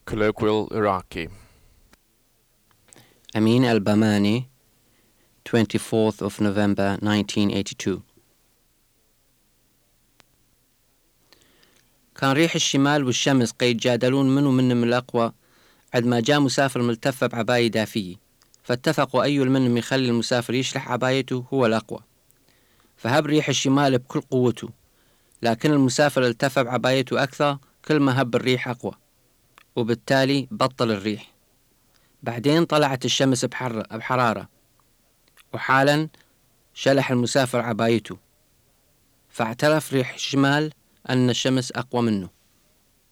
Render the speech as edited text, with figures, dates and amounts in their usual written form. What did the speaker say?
Colloquial Iraqi. Amin al-Bamani, 24th of November 1982. كان ريح الشمال والشمس يتجادلون منو منهم الأقوى عد ما جاء مسافر ملتفة بعباية دافية، فاتفقوا أي منهم يخلي المسافر يشلح عبايته هو الأقوى، فهب ريح الشمال بكل قوته، لكن المسافر التفى بعبايته أكثر كل ما هب الريح أقوى، وبالتالي بطل الريح. بعدين طلعت الشمس بحرارة، وحالا شلح المسافر عبايته، فاعترف ريح الشمال أن الشمس أقوى منه.